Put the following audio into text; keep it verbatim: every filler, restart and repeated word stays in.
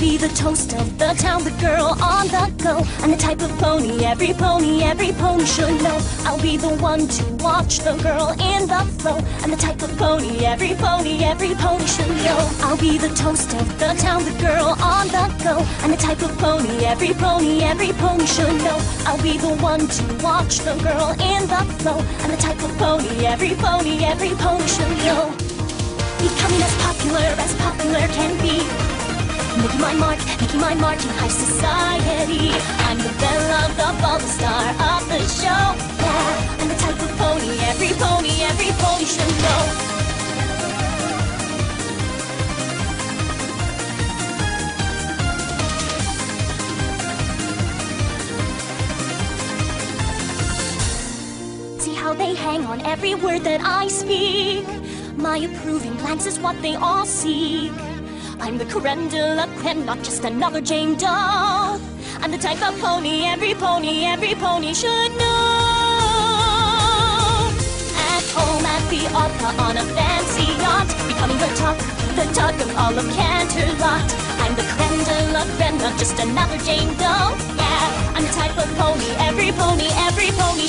be the toast of the town, the girl on the go, and the type of pony every pony, every pony should know. I'll be the one to watch the girl in the flow, and the type of pony every pony, every pony should know. I'll be the toast of the town, the girl on the go, and the type of pony every pony, every pony should know. I'll be the one to watch the girl in the flow, and the type of pony every pony, every pony should know. Becoming as popular as popular can be, making my mark, making my mark in high society. I'm the belle of the ball, the star of the show. Yeah, I'm the type of pony every pony, every pony should know. See how they hang on every word that I speak. My approving glance is what they all seek. I'm the creme de la creme, not just another Jane Doe. I'm the type of pony every pony, every pony should know. At home, at the opera, on a fancy yacht, becoming the talk, the talk of all of Canterlot. I'm the creme de la creme, not just another Jane Doe. Yeah, I'm the type of pony every pony, every pony